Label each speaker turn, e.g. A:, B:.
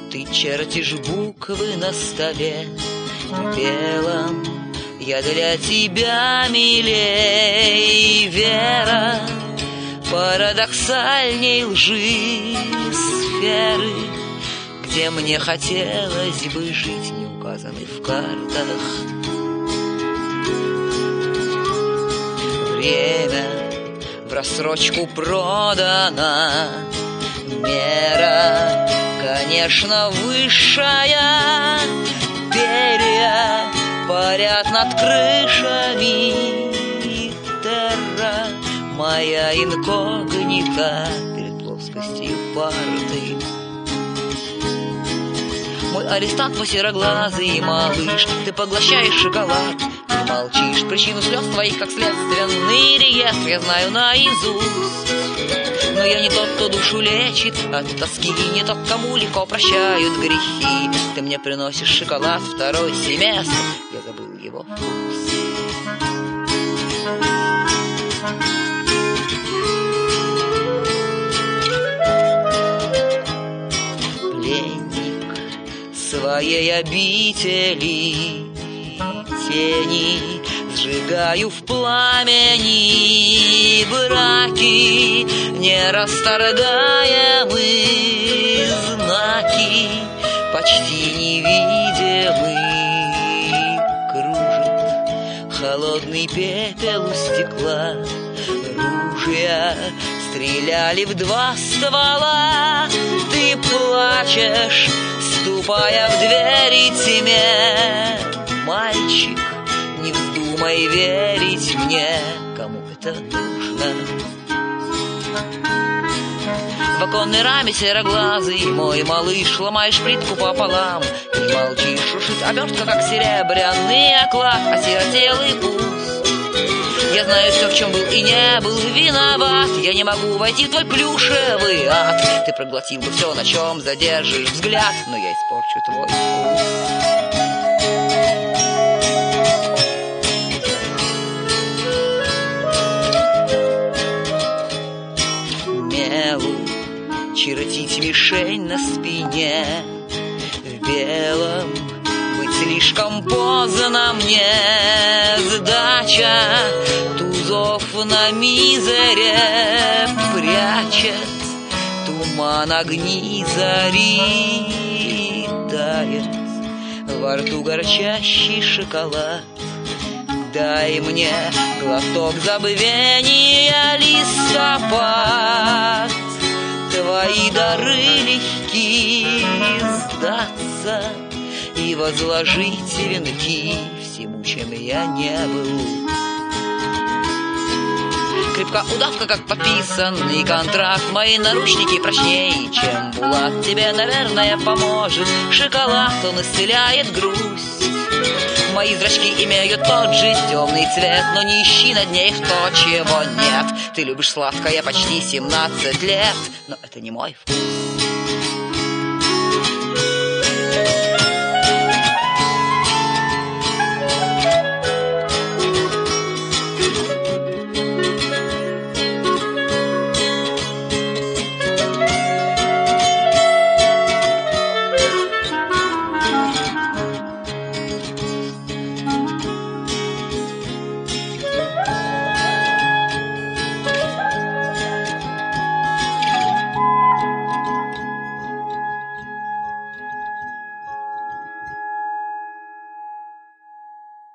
A: Ты чертишь буквы на столе белом, я для тебя милей, Вера, парадоксальней лжи сферы, где мне хотелось бы жить, не указанной в картах. Время в рассрочку продано, мера, конечно, высшая. Перья парят над крышами, терра, моя инкогнита перед плоскостью парты. Мой арестант, мой сероглазый малыш, ты поглощаешь шоколад и молчишь. Причину слез твоих, как следственный реестр, я знаю наизусть. Но я не тот, кто душу лечит от тоски, не тот, кому легко прощают грехи. Ты мне приносишь шоколад второй семестр, я забыл его вкус. Пленник своей обители, тени сжигаю в пламени, браки нерасторгаемые, знаки почти невидимы. Кружит холодный пепел у стекла, ружья стреляли в два ствола. Ты плачешь, ступая в двери тьме, мальчик, не вздумай верить мне, кому это нужно. В оконной раме сероглазый мой малыш, ломаешь плитку пополам и молчишь. Шуршит обертка, как серебряный оклад, осиротелый пуст. Я знаю все, в чем был и не был виноват. Я не могу войти в твой плюшевый ад. Ты проглотил бы все, на чем задержишь взгляд, но я испорчу твой вкус. Чертить мишень на спине в белом, быть слишком поздно мне. Сдача тузов на мизере прячет, туман огни зари тает, во рту горчащий шоколад. Дай мне глоток забвения, листопад. Твои дары легки, сдаться и возложить венки всему, чем я не был. Крепка удавка, как подписанный контракт. Мои наручники прочнее, чем булат. Тебе, наверное, поможет шоколад, он исцеляет грусть. Мои зрачки имеют тот же темный цвет, но не ищи на дне их то, чего нет. Ты любишь сладкое почти 17 лет, но это не мой вкус.